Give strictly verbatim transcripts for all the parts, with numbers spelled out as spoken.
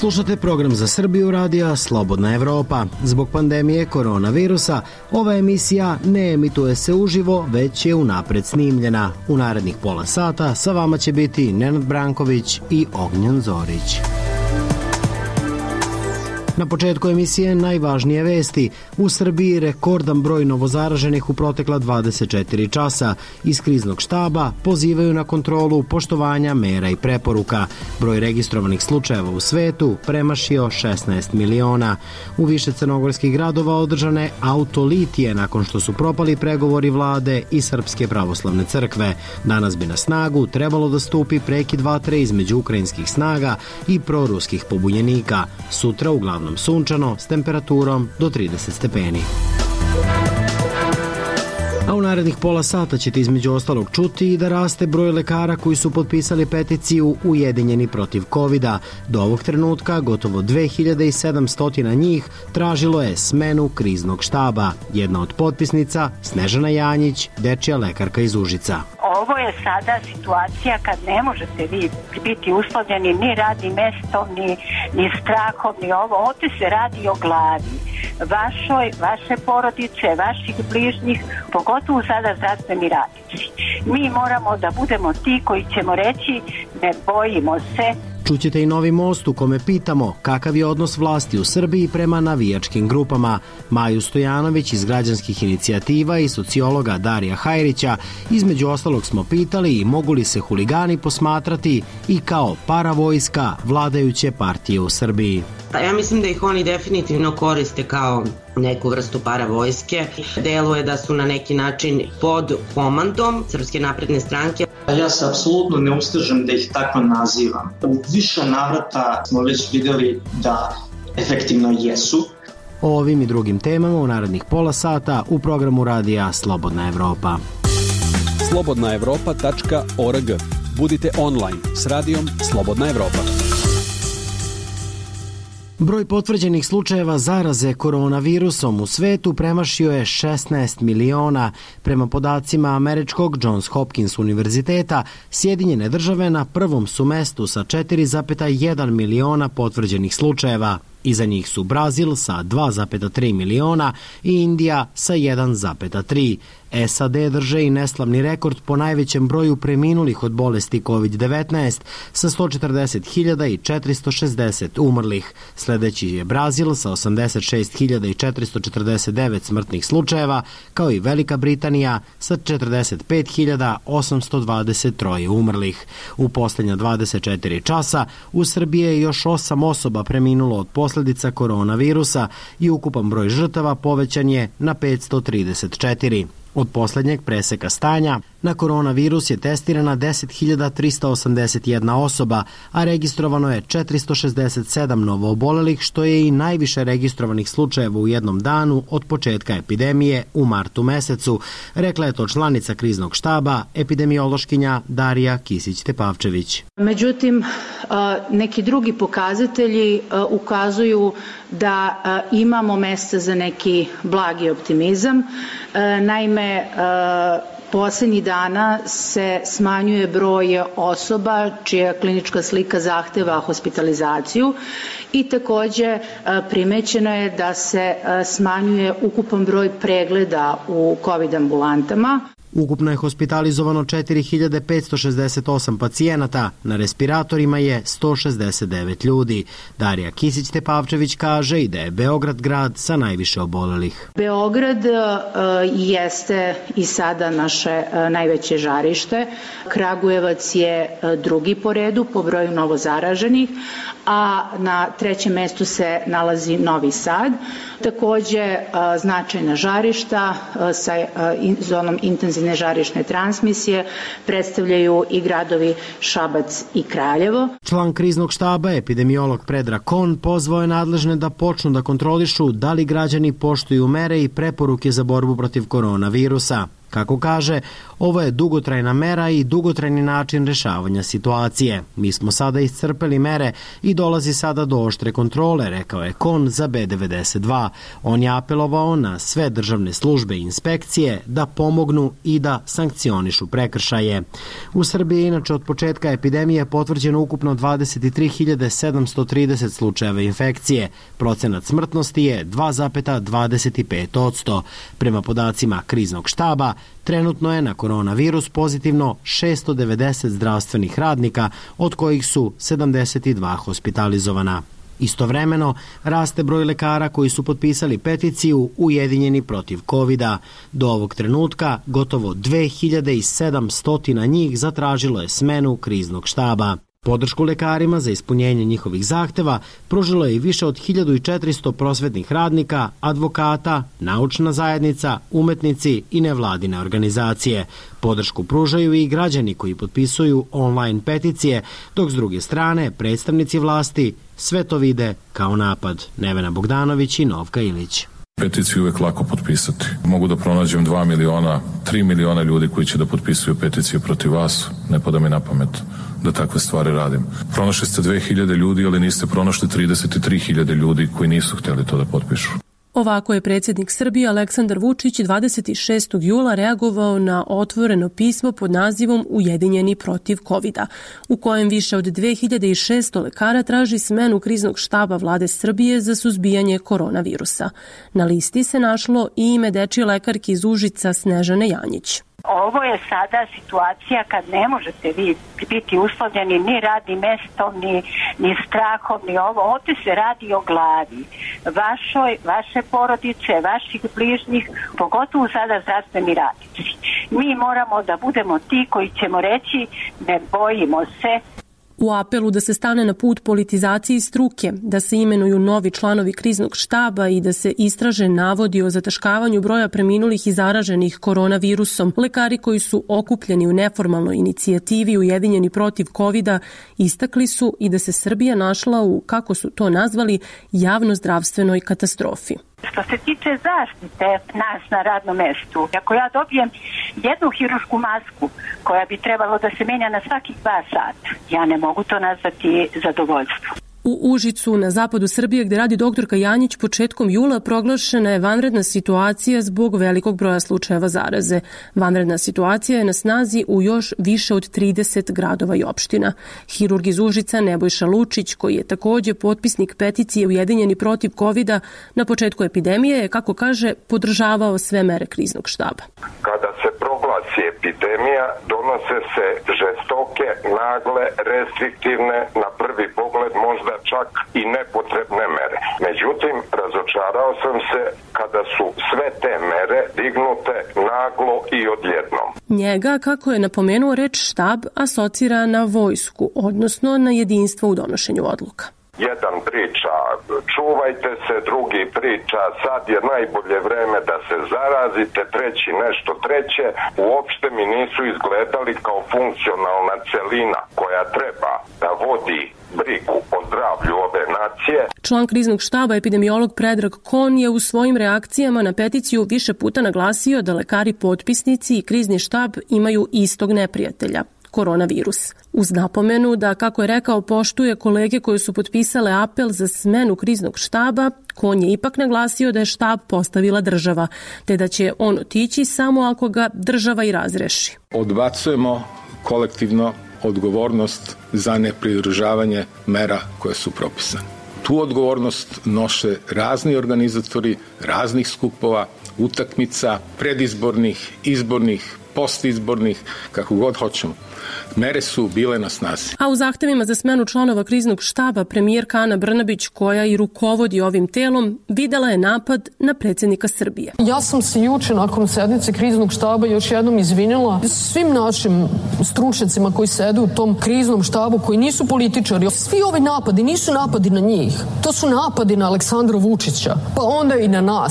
Slušate program za Srbiju radija Slobodna Evropa. Zbog pandemije koronavirusa, ova emisija ne emituje se uživo, već je unapred snimljena. U narednih pola sata sa vama će biti Nenad Branković i Ognjen Zorić. Na početku emisije najvažnije vesti. U Srbiji rekordan broj novozaraženih u protekla dvadeset četiri časa. Iz kriznog štaba pozivaju na kontrolu poštovanja mera i preporuka. Broj registrovanih slučajeva u svetu premašio šesnaest miliona. U više crnogorskih gradova održane autolitije nakon što su propali pregovori vlade i Srpske pravoslavne crkve. Danas bi na snagu trebalo da stupi prekid vatre između ukrajinskih snaga i proruskih pobunjenika. Sutra uglavnom sunčano s temperaturom do trideset stepeni. A u narednih pola sata ćete između ostalog čuti i da raste broj lekara koji su potpisali peticiju Ujedinjeni protiv kovida. Do ovog trenutka gotovo dve hiljade sedamsto njih tražilo je smenu kriznog štaba. Jedna od potpisnica, Snežana Janjić, dečija lekarka iz Užica. Ovo je sada situacija kad ne možete vi biti uslovljeni ni radnim mestom, ni, ni strahom, ni ovo. Ovdje se radi o glavi vašoj, vaše porodice, vaših bližnjih, pogotovo sada zdravstveni radnici. Mi moramo da budemo ti koji ćemo reći ne bojimo se. Čućete i Novi most u kome pitamo kakav je odnos vlasti u Srbiji prema navijačkim grupama. Maju Stojanović iz građanskih inicijativa i sociologa Darija Hajrića između ostalog smo pitali i mogu li se huligani posmatrati i kao paravojska vladajuće partije u Srbiji. Ja mislim da ih oni definitivno koriste kao neku vrstu paravojske. Deluje da su na neki način pod komandom Srpske napredne stranke. Ja se apsolutno ne ustežem da ih tako nazivam. U više navrata smo već videli da efektivno jesu. O ovim i drugim temama u narednih pola sata u programu radija Slobodna Evropa. slobodna evropa tačka org. Budite online s radijom Slobodna Evropa. Broj potvrđenih slučajeva zaraze koronavirusom u svetu premašio je šesnaest miliona. Prema podacima američkog Johns Hopkins univerziteta, Sjedinjene države na prvom su mestu sa četiri zarez jedan miliona potvrđenih slučajeva. Iza njih su Brazil sa dva zarez tri miliona i Indija sa jedan zarez tri. S A D drže i neslavni rekord po najvećem broju preminulih od bolesti kovid devetnaest sa sto četrdeset hiljada četiristo šezdeset umrlih. Sledeći je Brazil sa osamdeset šest hiljada četiristo četrdeset devet smrtnih slučajeva, kao i Velika Britanija sa četrdeset pet hiljada osamsto dvadeset tri umrlih. U posljednja dvadeset četiri časa u Srbiji je još osam osoba preminulo od posljedica koronavirusa i ukupan broj žrtava povećan je na petsto trideset četiri. Od posljednjeg preseka stanja na koronavirus je testirana deset hiljada trista osamdeset jedna osoba, a registrovano je četiristo šezdeset sedam novoobolelih, što je i najviše registrovanih slučajeva u jednom danu od početka epidemije u martu mesecu, rekla je to članica kriznog štaba, epidemiološkinja Darija Kisić-Tepavčević. Međutim, neki drugi pokazatelji ukazuju da imamo mesta za neki blagi optimizam. Naime, poslednjih dana se smanjuje broj osoba čija klinička slika zahteva hospitalizaciju i takođe primećeno je da se smanjuje ukupan broj pregleda u COVID ambulantama. Ukupno je hospitalizovano četiri hiljade petsto šezdeset osam pacijenata, na respiratorima je sto šezdeset devet ljudi. Darija Kisić-Tepavčević kaže i da je Beograd grad sa najviše obolelih. Beograd jeste i sada naše najveće žarište. Kragujevac je drugi po redu po broju novozaraženih, a na trećem mestu se nalazi Novi Sad. Takođe značajna žarišta sa zonom intenzivne žarišne transmisije predstavljaju i gradovi Šabac i Kraljevo. Član kriznog štaba, epidemiolog Predrag Kon, pozvao je nadležne da počnu da kontrolišu da li građani poštuju mere i preporuke za borbu protiv koronavirusa. Kako kaže, ovo je dugotrajna mera i dugotrajni način rešavanja situacije. Mi smo sada iscrpeli mere i dolazi sada do oštre kontrole, rekao je Kon za B devedeset dva. On je apelovao na sve državne službe i inspekcije da pomognu i da sankcionišu prekršaje. U Srbiji inače od početka epidemije potvrđeno ukupno dvadeset tri hiljade sedamsto trideset slučajeva infekcije. Procenat smrtnosti je dva zarez dvadeset pet posto. Prema podacima kriznog štaba, trenutno je na koronavirus pozitivno šesto devedeset zdravstvenih radnika, od kojih su sedamdeset dva hospitalizovana. Istovremeno, raste broj lekara koji su potpisali peticiju Ujedinjeni protiv kovida. Do ovog trenutka gotovo dve hiljade sedamsto njih zatražilo je smenu kriznog štaba. Podršku lekarima za ispunjenje njihovih zahteva pružilo je i više od hiljadu četiristo prosvetnih radnika, advokata, naučna zajednica, umetnici i nevladine organizacije. Podršku pružaju i građani koji potpisuju online peticije, dok s druge strane predstavnici vlasti sve to vide kao napad. Nevena Bogdanović i Novka Ilić. Peticiju uvek lako potpisati. Mogu da pronađem dva miliona, tri miliona ljudi koji će da potpisuju peticiju protiv vas. Ne pada mi na pamet da takve stvari radim. Pronašli ste dve hiljade ljudi, ali niste pronašli trideset tri hiljade ljudi koji nisu hteli to da potpišu. Ovako je predsjednik Srbije Aleksandar Vučić dvadeset šestog jula reagovao na otvoreno pismo pod nazivom Ujedinjeni protiv kovida, u kojem više od dve hiljade šesto lekara traži smenu kriznog štaba vlade Srbije za suzbijanje koronavirusa. Na listi se našlo i ime dečije lekarke iz Užica Snežane Janjić. Ovo je sada situacija kad ne možete vi biti uslovljeni ni radnim mestom, ni, ni strahom, ni ovo. Ovdje se radi o glavi vašoj, vaše porodice, vaših bližnjih, pogotovo sada zdravstveni radnici. Mi moramo da budemo ti koji ćemo reći ne bojimo se. U apelu da se stane na put politizaciji struke, da se imenuju novi članovi kriznog štaba i da se istraže navodi o zataškavanju broja preminulih i zaraženih koronavirusom, lekari koji su okupljeni u neformalnoj inicijativi Ujedinjeni protiv kovida istakli su i da se Srbija našla u, kako su to nazvali, javno-zdravstvenoj katastrofi. Što se tiče zaštite nas na radnom mestu, ako ja dobijem jednu hirušku masku koja bi trebalo da se menja na svakih dva sata, ja ne mogu to nazvati zadovoljstvo. U Užicu, na zapadu Srbije, gde radi doktorka Janjić, početkom jula proglašena je vanredna situacija zbog velikog broja slučajeva zaraze. Vanredna situacija je na snazi u još više od trideset gradova i opština. Hirurg iz Užica Nebojša Lučić, koji je takođe potpisnik peticije Ujedinjeni protiv kovida, na početku epidemije je, kako kaže, podržavao sve mere kriznog štaba. Kada se proglasi epidemija, donose se žestoke, nagle, restriktivne, na prvi pogled možda čak i nepotrebne mere. Međutim, razočarao sam se kada su sve te mere dignute naglo i odjednom. Njega, kako je napomenuo, reč štab asocira na vojsku, odnosno na jedinstvo u donošenju odluka. Jedan priča, čuvajte se, drugi priča, sad je najbolje vreme da se zarazite, treći nešto treće, uopšte mi nisu izgledali kao funkcionalna celina koja treba da vodi brigu o zdravlju ove nacije. Član kriznog štaba, epidemiolog Predrag Kon, je u svojim reakcijama na peticiju više puta naglasio da lekari potpisnici i krizni štab imaju istog neprijatelja, koronavirus. Uz napomenu da, kako je rekao, poštuje kolege koji su potpisale apel za smenu kriznog štaba, Kon je ipak naglasio da je štab postavila država, te da će on otići samo ako ga država i razreši. Odbacujemo kolektivno odgovornost za nepridržavanje mera koje su propisane. Tu odgovornost nose razni organizatori raznih skupova, utakmica, predizbornih, izbornih, postizbornih, kako god hoćemo. Mere su bile na snazi. A u zahtevima za smenu članova kriznog štaba premijerka Ana Brnabić, koja i rukovodi ovim telom, videla je napad na predsjednika Srbije. Ja sam se juče nakon sednice kriznog štaba još jednom izvinila svim našim stručnjacima koji sede u tom kriznom štabu, koji nisu političari. Svi ovi napadi nisu napadi na njih. To su napadi na Aleksandra Vučića, pa onda i na nas.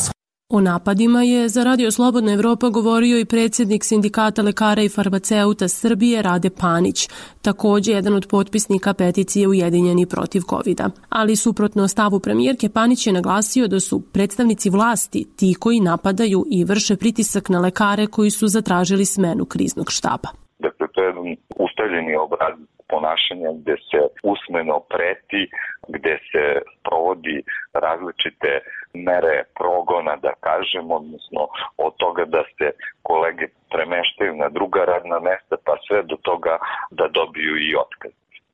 O napadima je za Radio Slobodna Evropa govorio i predsjednik Sindikata lekara i farmaceuta Srbije Rade Panić, takođe jedan od potpisnika peticije Ujedinjeni protiv kovida. Ali suprotno stavu premijerke, Panić je naglasio da su predstavnici vlasti ti koji napadaju i vrše pritisak na lekare koji su zatražili smenu kriznog štaba. Dakle, to je jedan ustaljeni obraz ponašanja gde se usmeno preti, gde se provodi različite mere progona, da kažem, odnosno od toga da se kolege premeštaju na druga radna mesta, pa sve do toga da dobiju i otkaz.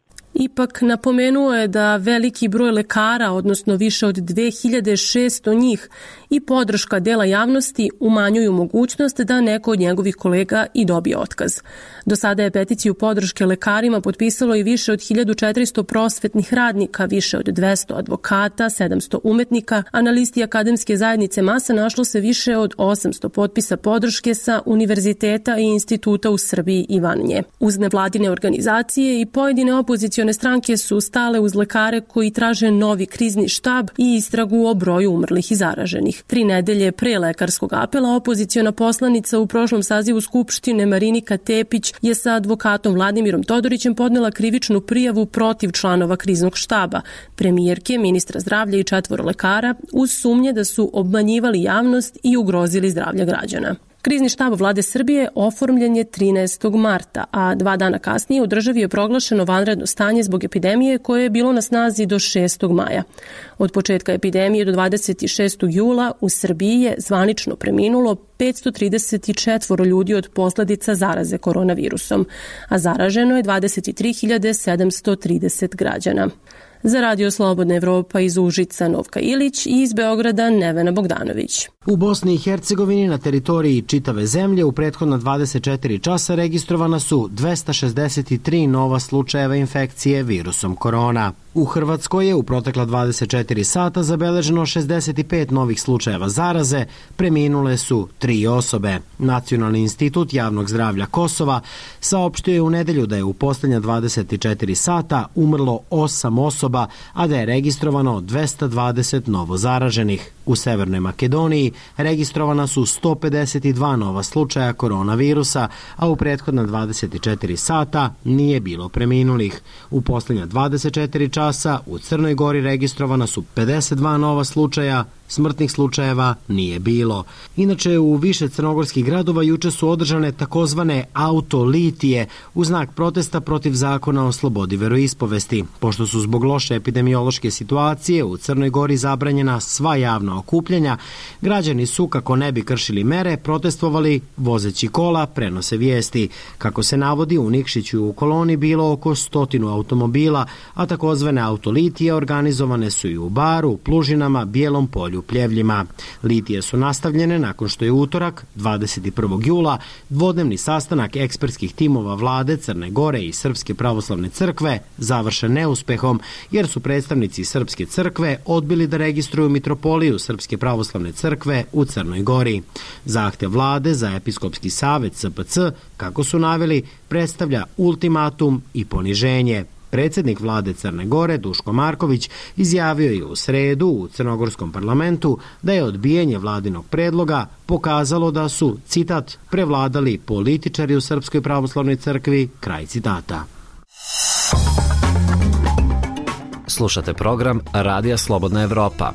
Ipak napomenuo je da veliki broj lekara, odnosno više od dve hiljade šesto njih, i podrška dela javnosti umanjuju mogućnost da neko od njegovih kolega i dobije otkaz. Do sada je peticiju podrške lekarima potpisalo i više od hiljadu četiristo prosvetnih radnika, više od dvesta advokata, sedamsto umetnika, a na listi akademske zajednice masa našlo se više od osamsto potpisa podrške sa univerziteta i instituta u Srbiji i van nje. Uz nevladine organizacije i pojedine opozicione stranke su stale uz lekare koji traže novi krizni štab i istragu o broju umrlih i zaraženih. Tri nedelje pre lekarskog apela opoziciona poslanica u prošlom sazivu Skupštine Marinika Tepić je sa advokatom Vladimirom Todorićem podnela krivičnu prijavu protiv članova kriznog štaba, premijerke, ministra zdravlja i četvoro lekara, uz sumnje da su obmanjivali javnost i ugrozili zdravlje građana. Krizni štab vlade Srbije oformljen je trinaestog marta, a dva dana kasnije u državi je proglašeno vanredno stanje zbog epidemije koje je bilo na snazi do šestog maja. Od početka epidemije do dvadeset šestog jula u Srbiji je zvanično preminulo petsto trideset četiri ljudi od posledica zaraze koronavirusom, a zaraženo je dvadeset tri hiljade sedamsto trideset građana. Za Radio Slobodna Evropa iz Užica Novka Ilić i iz Beograda Nevena Bogdanović. U Bosni i Hercegovini na teritoriji čitave zemlje u prethodna dvadeset četiri časa registrovana su dvesta šezdeset tri nova slučajeva infekcije virusom korona. U Hrvatskoj je u protekla dvadeset četiri sata zabeleženo šezdeset pet novih slučajeva zaraze, preminule su tri osobe. Nacionalni institut javnog zdravlja Kosova saopštio je u nedelju da je u poslednja dvadeset četiri sata umrlo osam osoba, a da je registrovano dvesta dvadeset novo zaraženih. U Severnoj Makedoniji registrovana su sto pedeset dva nova slučaja koronavirusa, a u prethodna dvadeset četiri sata nije bilo preminulih. U poslednja dvadeset četiri časa u Crnoj Gori registrovana su pedeset dva nova slučaja, smrtnih slučajeva nije bilo. Inače, u više crnogorskih gradova juče su održane takozvane autolitije u znak protesta protiv zakona o slobodi veroispovesti. Pošto su zbog loše epidemiološke situacije u Crnoj Gori zabranjena sva javna okupljanja, građani su, kako ne bi kršili mere, protestovali vozeći kola, prenose vijesti. Kako se navodi, u Nikšiću u koloni bilo oko stotinu automobila, a takozvane autolitije organizovane su i u Baru, Plužinama, Bijelom Polju, Pljevljima. Litije su nastavljene nakon što je utorak, dvadeset prvog jula, dvodnevni sastanak ekspertskih timova vlade Crne Gore i Srpske pravoslavne crkve završen neuspehom, jer su predstavnici Srpske crkve odbili da registruju mitropoliju Srpske pravoslavne crkve u Crnoj Gori. Zahtev vlade za episkopski savet S P C, kako su naveli, predstavlja ultimatum i poniženje. Predsjednik vlade Crne Gore, Duško Marković, izjavio je u sredu u crnogorskom parlamentu da je odbijanje vladinog predloga pokazalo da su, citat, prevladali političari u Srpskoj pravoslavnoj crkvi, kraj citata. Slušate program Radija Slobodna Evropa.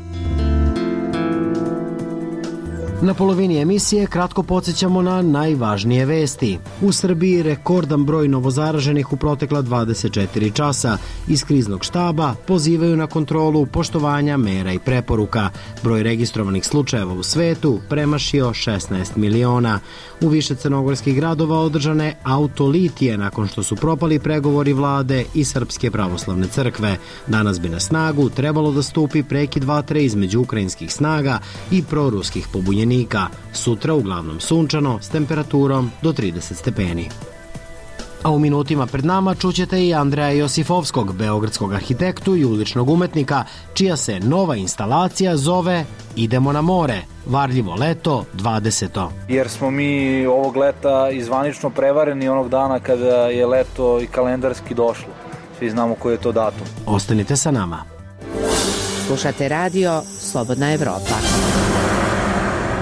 Na polovini emisije kratko podsjećamo na najvažnije vesti. U Srbiji rekordan broj novozaraženih u protekla dvadeset četiri časa. Iz kriznog štaba pozivaju na kontrolu poštovanja mera i preporuka. Broj registrovanih slučajeva u svetu premašio šesnaest miliona. U više crnogorskih gradova održane autolitije nakon što su propali pregovori vlade i Srpske pravoslavne crkve. Danas bi na snagu trebalo da stupi prekid vatre između ukrajinskih snaga i proruskih pobunjenika. Sutra uglavnom sunčano s temperaturom do trideset stepeni. A u minutima pred nama čućete i Andreja Josifovskog, beogradskog arhitektu i uličnog umetnika, čija se nova instalacija zove Idemo na more, varljivo leto dvadeseto. Jer smo mi ovog leta izvanično prevareni onog dana kada je leto i kalendarski došlo. Svi znamo koji je to datum. Ostanite sa nama. Slušate radio Slobodna Evropa.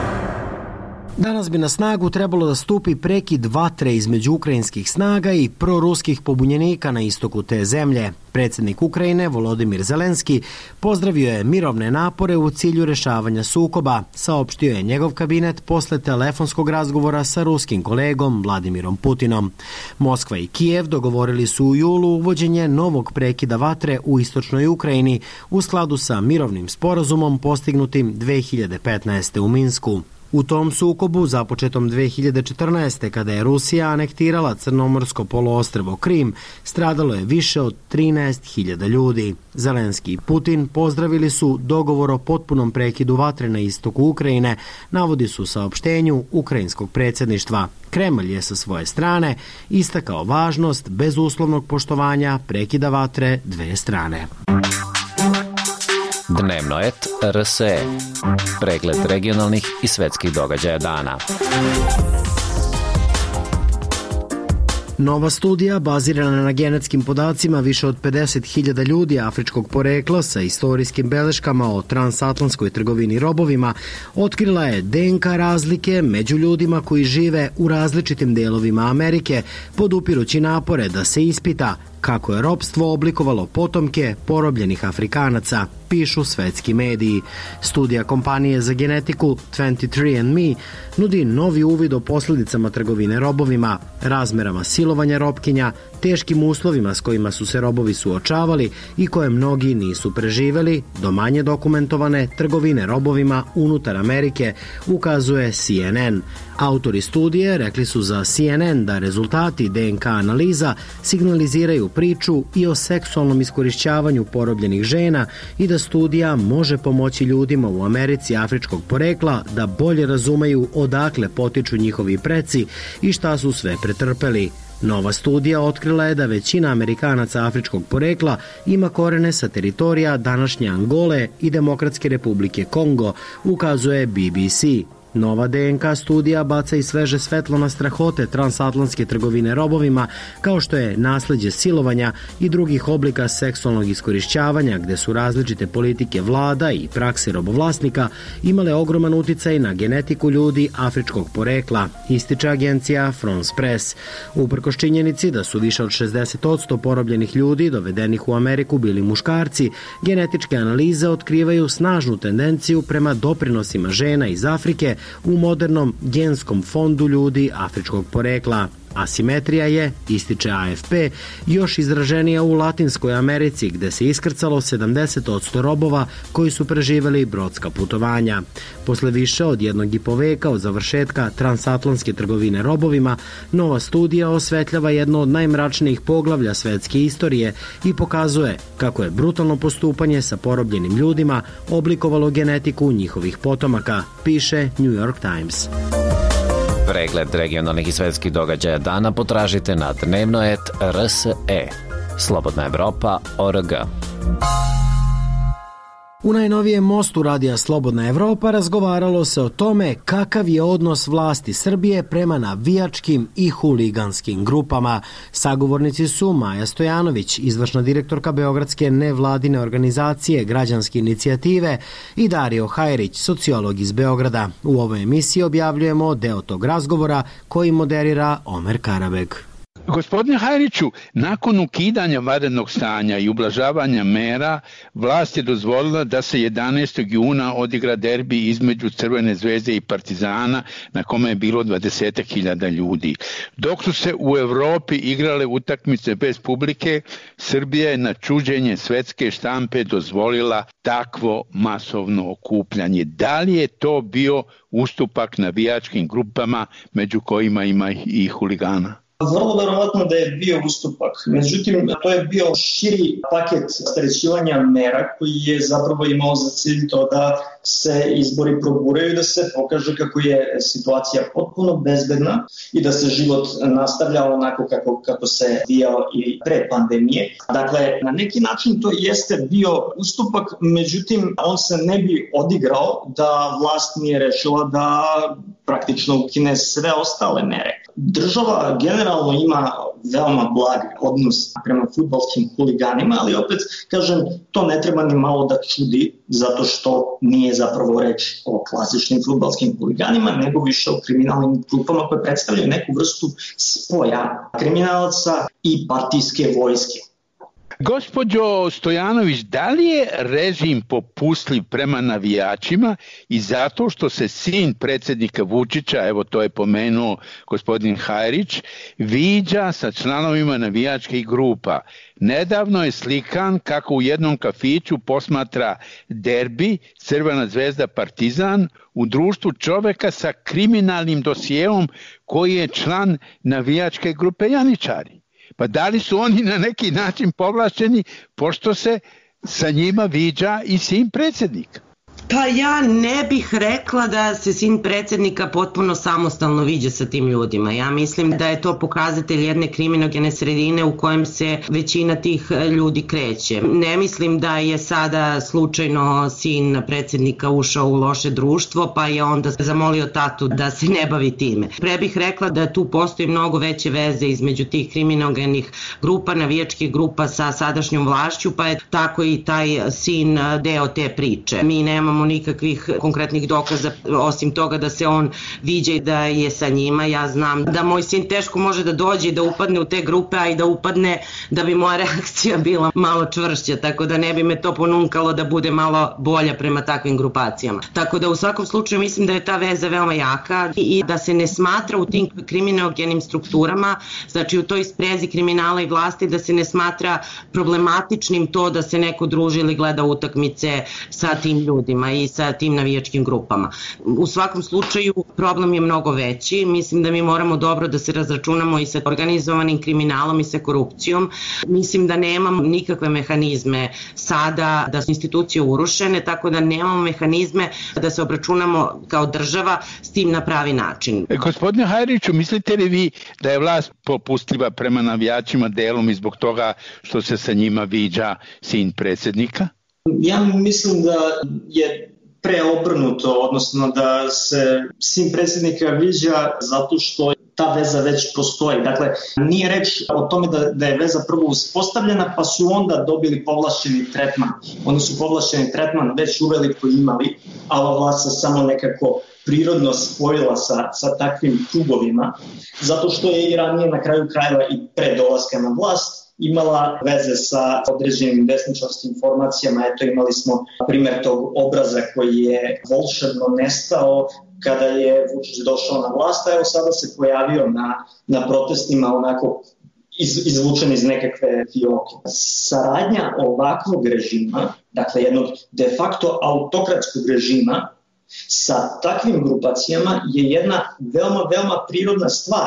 Danas bi na snagu trebalo da stupi prekid vatre između ukrajinskih snaga i proruskih pobunjenika na istoku te zemlje. Predsjednik Ukrajine Volodimir Zelenski pozdravio je mirovne napore u cilju rešavanja sukoba, saopštio je njegov kabinet posle telefonskog razgovora sa ruskim kolegom Vladimirom Putinom. Moskva i Kijev dogovorili su u julu uvođenje novog prekida vatre u istočnoj Ukrajini u skladu sa mirovnim sporazumom postignutim dve hiljade petnaeste. u Minsku. U tom sukobu, započetom dve hiljade četrnaeste. kada je Rusija anektirala crnomorsko poluostrvo Krim, stradalo je više od trinaest hiljada ljudi. Zelenski i Putin pozdravili su dogovor o potpunom prekidu vatre na istoku Ukrajine, navodi su u saopštenju ukrajinskog predsjedništva. Kremlj je sa svoje strane istakao važnost bezuslovnog poštovanja prekida vatre dve strane. Dnevno et R S E. Pregled regionalnih i svetskih događaja dana. Nova studija, bazirana na genetskim podacima više od pedeset hiljada ljudi afričkog porekla sa istorijskim beleškama o transatlantskoj trgovini robovima, otkrila je D N K razlike među ljudima koji žive u različitim delovima Amerike, podupirući napore da se ispita kako je ropstvo oblikovalo potomke porobljenih Afrikanaca, pišu svetski mediji. Studija kompanije za genetiku twenty-three and me nudi novi uvid o posljedicama trgovine robovima, razmerama silovanja robkinja, teškim uslovima s kojima su se robovi suočavali i koje mnogi nisu preživeli, do manje dokumentovane trgovine robovima unutar Amerike, ukazuje C N N. Autori studije rekli su za C N N da rezultati D N K analiza signaliziraju priču i o seksualnom iskorišćavanju porobljenih žena i da studija može pomoći ljudima u Americi afričkog porekla da bolje razumeju odakle potiču njihovi preci i šta su sve pretrpeli. Nova studija otkrila je da većina Amerikanaca afričkog porekla ima korene sa teritorija današnje Angole i Demokratske republike Kongo, ukazuje B B C. Nova D N K studija baca i sveže svetlo na strahote transatlantske trgovine robovima, kao što je nasleđe silovanja i drugih oblika seksualnog iskorišćavanja, gde su različite politike vlada i prakse robovlasnika imale ogroman uticaj na genetiku ljudi afričkog porekla, ističe agencija France Press. Uprkos činjenici da su više od šezdeset posto porobljenih ljudi dovedenih u Ameriku bili muškarci, genetičke analize otkrivaju snažnu tendenciju prema doprinosima žena iz Afrike u modernom genskom fondu ljudi afričkog porekla. Asimetrija je, ističe A F P, još izraženija u Latinskoj Americi, gde se iskrcalo sedamdeset posto robova koji su preživeli brodska putovanja. Posle više od jednog i po veka od završetka transatlantske trgovine robovima, nova studija osvetljava jedno od najmračnijih poglavlja svetske istorije i pokazuje kako je brutalno postupanje sa porobljenim ljudima oblikovalo genetiku njihovih potomaka, piše New York Times. Pregled regionalnih i svetskih događaja dana potražite na dnevno et R S E. Slobodna Evropa O R G. U najnovijem mostu radija Slobodna Evropa razgovaralo se o tome kakav je odnos vlasti Srbije prema navijačkim i huliganskim grupama. Sagovornici su Maja Stojanović, izvršna direktorka Beogradske nevladine organizacije Građanske inicijative, i Dario Hajrić, sociolog iz Beograda. U ovoj emisiji objavljujemo deo tog razgovora koji moderira Omer Karabeg. Gospodine Hajriću, nakon ukidanja vanrednog stanja i ublažavanja mera, vlast je dozvolila da se jedanaestog juna odigra derbi između Crvene zvezde i Partizana, na kome je bilo dvadeset hiljada ljudi. Dok su se u Evropi igrale utakmice bez publike, Srbija je na čuđenje svetske štampe dozvolila takvo masovno okupljanje. Da li je to bio ustupak navijačkim grupama, među kojima ima i huligana? Vrlo verovatno da je bio ustupak, međutim to je bio širi paket strećivanja mera koji je zapravo imao za cilj to da se izbori proburaju i da se pokaže kako je situacija potpuno bezbedna i da se život nastavlja onako kako, kako se odvijao i pre pandemije. Dakle, na neki način to jeste bio ustupak, međutim on se ne bi odigrao da vlast nije rešila da praktično ukine sve ostale mere. Država generalno ima veoma blag odnos prema fudbalskim huliganima, ali opet, kažem, to ne treba ni malo da čudi, zato što nije zapravo reč o klasičnim fudbalskim huliganima, nego više o kriminalnim grupama koje predstavljaju neku vrstu spoja kriminalaca i partijske vojske. Gospođo Stojanović, da li je režim popustljiv prema navijačima i zato što se sin predsjednika Vučića, evo to je pomenuo gospodin Hajrić, viđa sa članovima navijačkih grupa? Nedavno je slikan kako u jednom kafiću posmatra derbi Crvena zvezda Partizan u društvu čoveka sa kriminalnim dosijeom koji je član navijačke grupe Janjičari. Pa da li su oni na neki način povlašćeni pošto se sa njima viđa i sin predsjednika? Pa ja ne bih rekla da se sin predsjednika potpuno samostalno viđa sa tim ljudima. Ja mislim da je to pokazatelj jedne kriminogene sredine u kojem se većina tih ljudi kreće. Ne mislim da je sada slučajno sin predsjednika ušao u loše društvo pa je onda zamolio tatu da se ne bavi time. Pre bih rekla da tu postoji mnogo veće veze između tih kriminogenih grupa, navijačkih grupa sa sadašnjom vlašću, pa je tako i taj sin deo te priče. Mi nemamo nikakvih konkretnih dokaza osim toga da se on viđa i da je sa njima. Ja znam da moj sin teško može da dođe i da upadne u te grupe, a i da upadne da bi moja reakcija bila malo čvršća, tako da ne bi me to ponunkalo da bude malo bolja prema takvim grupacijama. Tako da u svakom slučaju mislim da je ta veza veoma jaka i da se ne smatra u tim kriminogenim strukturama, znači u toj sprezi kriminala i vlasti, da se ne smatra problematičnim to da se neko druži ili gleda utakmice sa tim ljudima i sa tim navijačkim grupama. U svakom slučaju problem je mnogo veći. Mislim da mi moramo dobro da se razračunamo i sa organizovanim kriminalom i sa korupcijom. Mislim da nemamo nikakve mehanizme sada, da su institucije urušene, tako da nemamo mehanizme da se obračunamo kao država s tim na pravi način. E, gospodine Hajriću, mislite li vi da je vlast popustljiva prema navijačima delom i zbog toga što se sa njima viđa sin predsjednika? Ja mislim da je preobrnuto, odnosno da se sin predsjednika viđa zato što ta veza već postoji. Dakle, nije reč o tome da, da je veza prvo uspostavljena pa su onda dobili povlašćeni tretman. Oni su povlašćeni tretman već uveliko imali, a ova vlast se samo nekako prirodno spojila sa, sa takvim krugovima, zato što je i ranije na kraju krajeva i pre dolaska na vlast imala veze sa određenim desničarskim formacijama. Eto, imali smo primjer tog obraza koji je volšebno nestao kada je Vučić došao na vlast, a evo sada se pojavio na, na protestima onako iz, izvučen iz nekakve fioke. Saradnja ovakvog režima, dakle jednog de facto autokratskog režima, sa takvim grupacijama je jedna veoma, veoma prirodna stvar.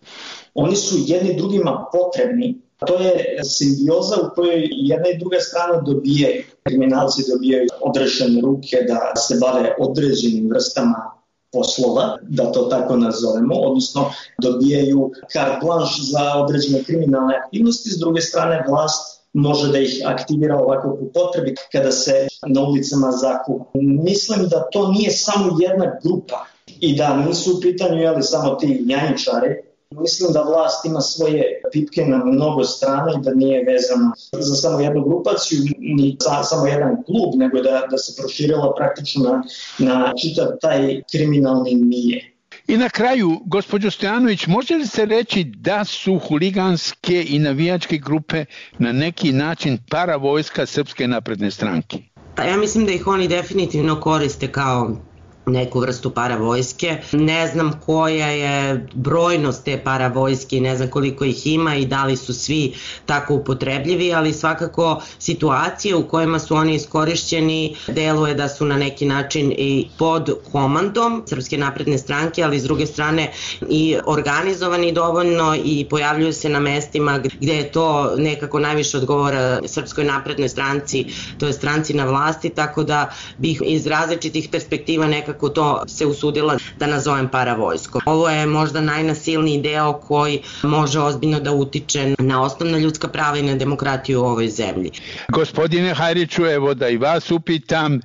Oni su jedni drugima potrebni. To je simbioza u kojoj jedna i druga strana dobijaju. Kriminalci dobijaju odrešene ruke da se bave određenim vrstama poslova, da to tako nazovemo, odnosno dobijaju carte blanche za određene kriminalne aktivnosti. S druge strane, vlast može da ih aktivira ovako po potrebi kada se na ulicama zakuva. Mislim da to nije samo jedna grupa i da nisu u pitanju jeli, samo ti janjičari. Mislim da vlast ima svoje pipke na mnogo strana i da nije vezana za samo jednu grupaciju, ni za samo jedan klub, nego da, da se proširila praktično na, na čitav taj kriminalni milje. I na kraju, gospođo Stojanović, može li se reći da su huliganske i navijačke grupe na neki način paravojska Srpske napredne stranke? Pa ja mislim da ih oni definitivno koriste kao neku vrstu paravojske. Ne znam koja je brojnost te paravojske, ne znam koliko ih ima i da li su svi tako upotrebljivi, ali svakako situacije u kojima su oni iskorišćeni deluje da su na neki način i pod komandom Srpske napredne stranke, ali s druge strane i organizovani dovoljno i pojavljuju se na mestima gde je to nekako najviše odgovora Srpskoj naprednoj stranci, to je stranci na vlasti, tako da bih iz različitih perspektiva nekako to se usudila da nazovem paravojskom. Ovo je možda najnasilniji deo koji može ozbiljno da utiče na osnovna ljudska prava i na demokratiju u ovoj zemlji. Gospodine Hajriću, evo da i vas upitam,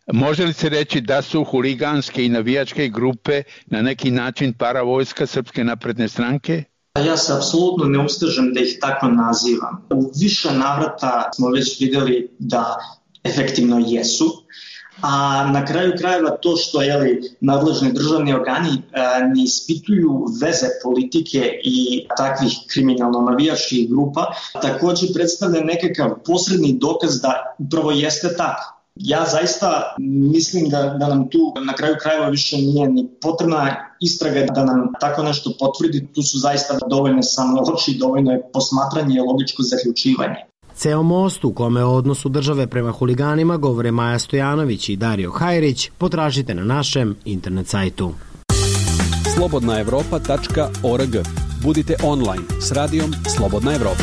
Može li se reći da su huliganske i navijačke grupe na neki način paravojska Srpske napredne stranke? Ja se apsolutno ne ustežem da ih tako nazivam. U više navrata smo već videli da efektivno jesu, a na kraju krajeva to što jeli, nadležni državni organi e, ne ispituju veze politike i takvih kriminalno-navijačkih grupa, takođe predstavlja nekakav posredni dokaz da upravo jeste tako. Ja zaista mislim da, da nam tu na kraju krajeva više nije ni potrebna istraga da nam tako nešto potvrdi. Tu su zaista dovoljne samo oči, dovoljno je posmatranje i logičko zaključivanje. Ceo most u kome o odnosu države prema huliganima govore Maja Stojanović i Dario Hajrić potražite na našem internet sajtu. slobodna evropa tačka org. Budite online s radijom Slobodna Evropa.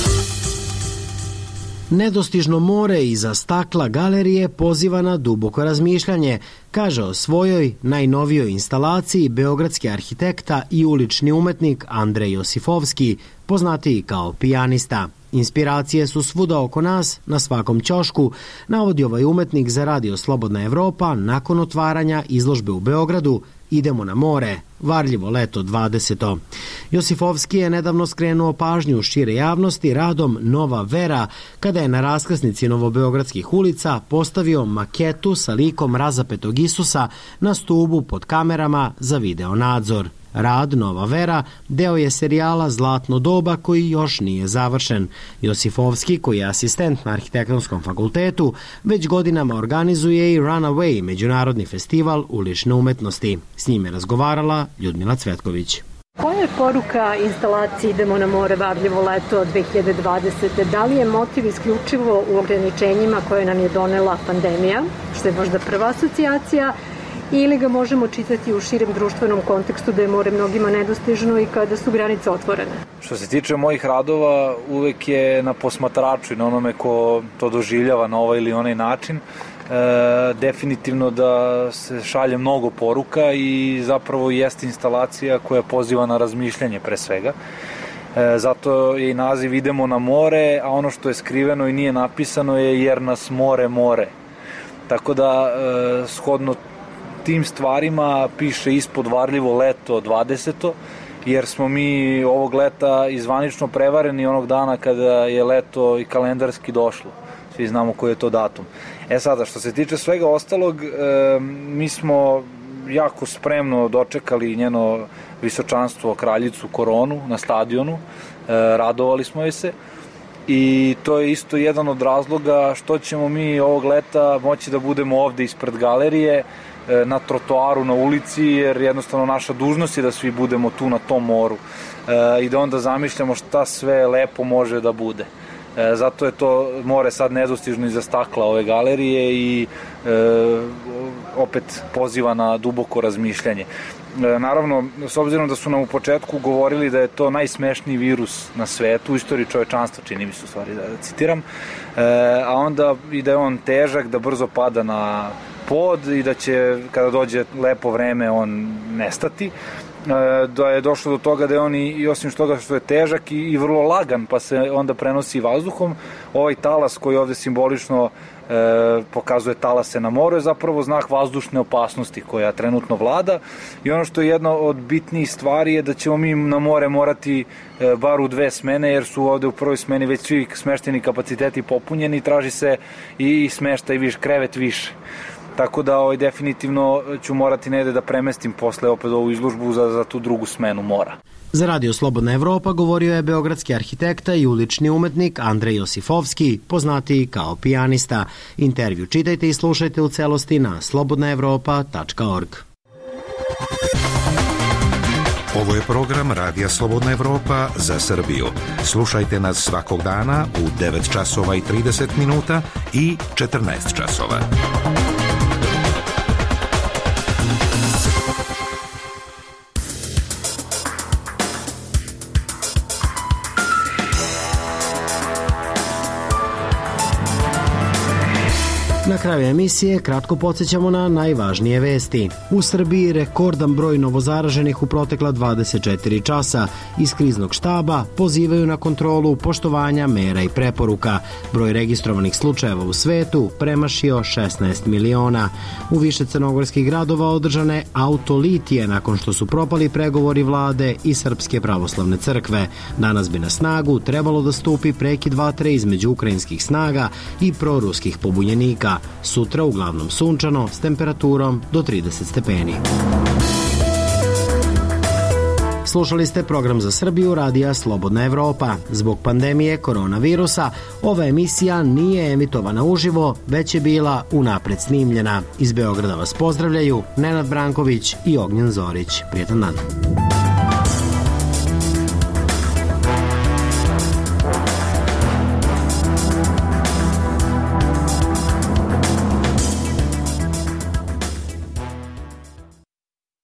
Nedostižno more iza stakla galerije poziva na duboko razmišljanje, kaže o svojoj najnovijoj instalaciji beogradski arhitekta i ulični umetnik Andrej Josifovski, poznatiji kao pijanista. Inspiracije su svuda oko nas, na svakom ćošku, navodi ovaj umetnik za radio Slobodna Evropa nakon otvaranja izložbe u Beogradu Idemo na more, varljivo leto dvadeseto. Josifovski je nedavno skrenuo pažnju šire javnosti radom Nova Vera, kada je na raskrsnici novobeogradskih ulica postavio maketu sa likom razapetog Isusa na stubu pod kamerama za video nadzor. Rad Nova Vera deo je serijala Zlatno doba koji još nije završen. Josifovski, koji je asistent na Arhitektonskom fakultetu, već godinama organizuje i Runaway, međunarodni festival ulične umetnosti. S njim je razgovarala Ljudmila Cvetković. Koja je poruka instalaciji Idemo na more, varljivo leto dve hiljade dvadesete? Da li je motiv isključivo u ograničenjima koje nam je donela pandemija, što je možda prva asocijacija, ili ga možemo čitati u širem društvenom kontekstu da je more mnogima nedostižno i kada su granice otvorene? Što se tiče mojih radova, uvek je na posmatraču i na onome ko to doživljava na ovaj ili onaj način. E, definitivno da se šalje mnogo poruka i zapravo jeste instalacija koja poziva na razmišljanje pre svega. E, zato je i naziv Idemo na more, a ono što je skriveno i nije napisano je jer nas more more. Tako da, e, shodno tim stvarima piše ispod varljivo leto dvadeseto, jer smo mi ovog leta izvanično prevareni onog dana kada je leto i kalendarski došlo. Svi znamo koji je to datum. E sada, što se tiče svega ostalog, e, mi smo jako spremno dočekali njeno visočanstvo kraljicu Koronu na stadionu, e, radovali smo joj se i to je isto jedan od razloga što ćemo mi ovog leta moći da budemo ovde ispred galerije, na trotoaru, na ulici, jer jednostavno naša dužnost je da svi budemo tu na tom moru e, i da onda zamišljamo šta sve lepo može da bude. E, zato je to more sad nedostižno iza stakla ove galerije i e, opet poziva na duboko razmišljanje. E, naravno, s obzirom da su nam u početku govorili da je to najsmešniji virus na svetu, u istoriji čovečanstva, čini mi se u stvari da, da citiram, e, a onda i da je on težak, da brzo pada na pod i da će kada dođe lepo vreme on nestati, da je došlo do toga da je on i osim toga što je težak i, i vrlo lagan pa se onda prenosi vazduhom. Ovaj talas koji ovde simbolično e, pokazuje talase na moru je zapravo znak vazdušne opasnosti koja trenutno vlada i ono što je jedna od bitnijih stvari je da ćemo mi na more morati e, bar u dve smene jer su ovde u prvoj smeni već svi smešteni kapaciteti popunjeni i traži se i, i smeštaj viš, krevet više. Tako da ovaj, definitivno ću morati negde da premestim posle opet ovu izložbu za, za tu drugu smenu mora. Za radio Slobodna Evropa govorio je beogradski arhitekta i ulični umetnik Andrej Josifovski, poznatiji kao pijanista. Intervju čitajte i slušajte u celosti na slobodna evropa tačka org. Ovo je program Radija Slobodna Evropa za Srbiju. Slušajte nas svakog dana u devet časova i trideset minuta i četrnaest časova. Na kraju emisije kratko podsjećamo na najvažnije vesti. U Srbiji rekordan broj novozaraženih u protekla dvadeset četiri časa. Iz kriznog štaba pozivaju na kontrolu poštovanja mera i preporuka. Broj registrovanih slučajeva u svetu premašio šesnaest miliona. U više crnogorskih gradova održane autolitije nakon što su propali pregovori vlade i Srpske pravoslavne crkve. Danas bi na snagu trebalo da stupi prekid vatre između ukrajinskih snaga i proruskih pobunjenika. Sutra uglavnom sunčano s temperaturom do trideset stepeni. Slušali ste program za Srbiju radija Slobodna Evropa. Zbog pandemije koronavirusa ova emisija nije emitovana uživo, već je bila unapred snimljena. Iz Beograda vas pozdravljaju Nenad Branković i Ognjen Zorić. Prijetan dan.